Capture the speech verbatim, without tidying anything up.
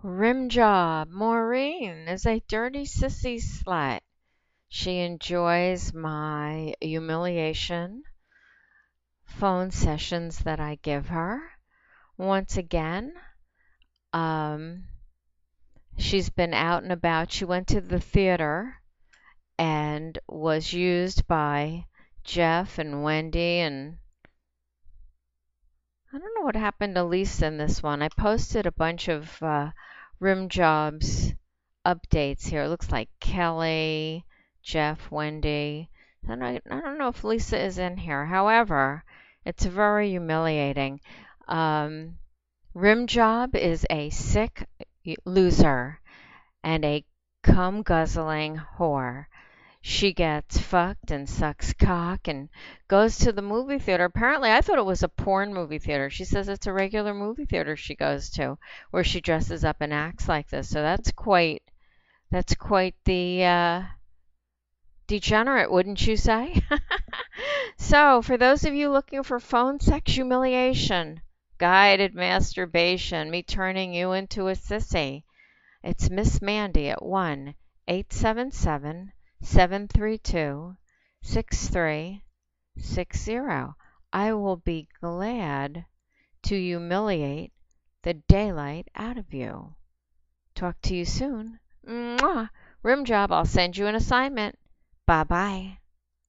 Rim job. Maureen is a dirty sissy slut. She enjoys my humiliation phone sessions that I give her. Once again, um, she's been out and about. She went to the theater and was used by Jeff and Wendy, and I don't know what happened to Lisa in this one. I posted a bunch of uh, rim jobs updates here. It looks like Kelly, Jeff, Wendy. And I, I don't know if Lisa is in here. However, it's very humiliating. Um, rim job is a sick loser and a cum guzzling whore. She gets fucked and sucks cock and goes to the movie theater. Apparently, I thought it was a porn movie theater. She says it's a regular movie theater she goes to where she dresses up and acts like this. So that's quite that's quite the uh, degenerate, wouldn't you say? So, for those of you looking for phone sex humiliation, guided masturbation, me turning you into a sissy, it's Miss Mandy at one eight seven seven, seven three two, six three six zero. I will be glad to humiliate the daylight out of you. Talk to you soon. Mwah. Rim job, I'll send you an assignment. Bye bye.